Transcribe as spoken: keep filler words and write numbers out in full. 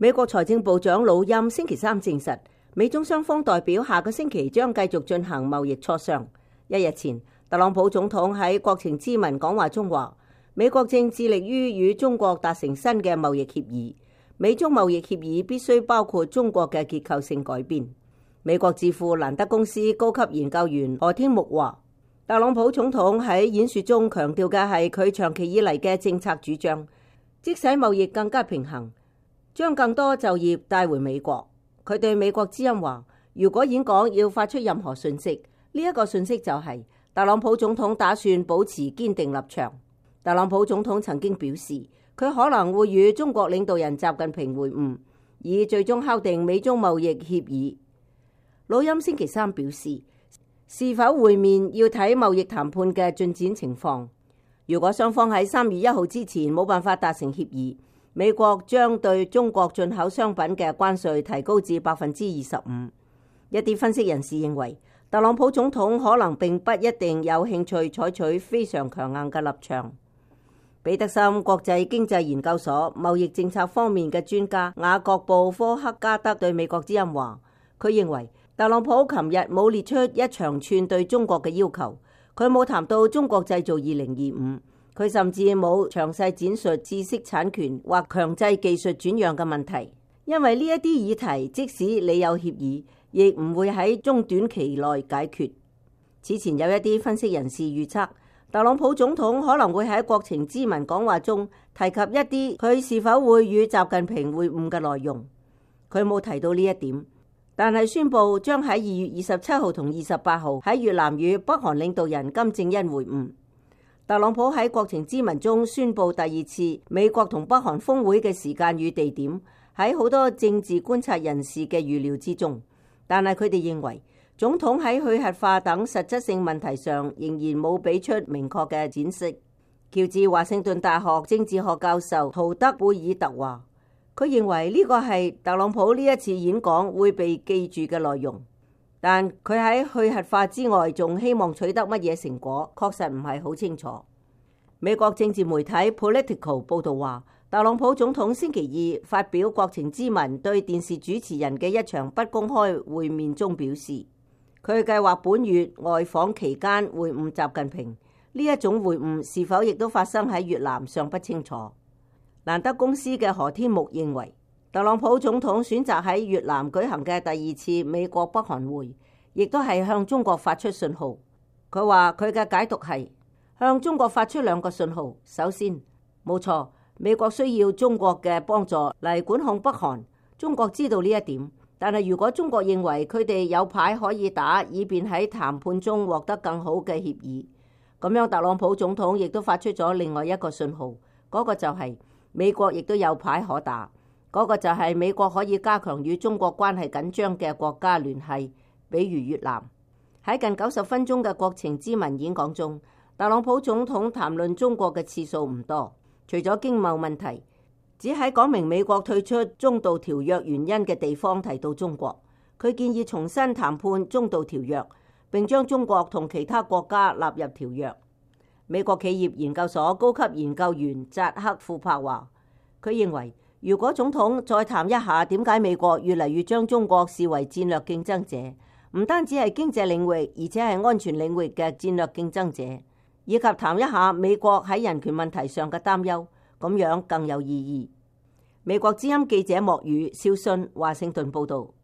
美國財政部長魯欽星期三證實，美中雙方代表下個星期將繼續進行貿易磋商。一日前，特朗普總統喺國情咨文講話中話，美國正致力於與中國達成新嘅貿易協議，美中貿易協議必須包括中國嘅結構性改變。美國智庫蘭德公司高級研究員何天木話，特朗普總統喺演說中強調嘅係佢長期以嚟嘅政策主張，即使貿易更加平衡，將更多就業帶回美國。佢對美國之音話，如果演講要發出任何訊息，呢一個訊息就係特朗普總統打算保持堅定立場。特朗普總統曾經表示，佢可能會與中國領導人習近平會晤，以最終敲定美中貿易協議。魯欽星期三表示，是否會面要睇貿易談判嘅進展情況。如果雙方喺三月一號之前冇辦法達成協議，美國將對中國進口商品嘅關稅提高至百分之二十五。一啲分析人士認為，特朗普總統可能並不一定有興趣採取非常強硬嘅立場。彼得森國際經濟研究所貿易政策方面嘅專家雅各布科克加德對美國之音話，佢認為特朗普琴日冇列出一長串對中國嘅要求，佢冇談到中國製造二零二五，佢甚至冇詳細展述知識產權或強制技術轉讓嘅問題，因為呢一啲議題即使你有協議，亦唔會喺中短期內解決。此前有一啲分析人士預測，特朗普總統可能會喺國情咨文講話中提及一啲佢是否會與習近平會晤嘅內容，佢冇提到呢一點。但係宣布將喺二月二十七號同二十八號喺越南與北韓領導人金正恩會晤。特朗普喺國情咨文中宣布第二次美國同北韓峰會嘅時間與地點，喺好多政治觀察人士嘅預料之中。但係佢哋認為，總統喺去核化等實質性問題上仍然冇俾出明確嘅展示。喬治華盛頓大學政治學教授陶德貝爾特話，佢認為呢個係特朗普呢一次演講會被記住嘅內容，但佢喺去核化之外仲希望取得乜嘢成果，確實唔係好清楚。美國政治媒體 Politico 報道話，特朗普總統星期二發表國情咨文對電視主持人嘅一場不公開會面中表示，佢計劃本月外訪期間會晤習近平，呢一種會晤是否亦都發生喺越南尚不清楚。蘭德公司嘅何天木認為，特朗普總統選擇喺越南舉行嘅第二次美國北韓會，亦都係向中國發出信號。佢話佢嘅解讀係向中國發出兩個信號。首先，冇錯，美國需要中國嘅幫助嚟管控北韓，中國知道呢一點。但係如果中國認為佢哋有牌可以打，以便喺談判中獲得更好嘅協議，咁樣特朗普總統亦都發出咗另外一個信號，嗰個就係美國亦都有牌可打，嗰個就係美國可以加強與中國關係緊張嘅國家聯繫，比如越南。喺近九十分鐘嘅國情咨文演講中，特朗普總統談論中國嘅次數唔多，除咗經貿問題，只喺講明美國退出中導條約原因嘅地方提到中國。佢建議重新談判中導條約，並將中國同其他國家納入條約。美國企業研究所高級研究員扎克庫珀話，佢認為如果總統再談一下點解美國越嚟越將中國視為戰略競爭者，唔單止係經濟領域，而且係安全領域嘅戰略競爭者，以及談一下美國喺人權問題上嘅擔憂，咁樣更有意義。美國之音記者莫宇、肖信華盛頓報道。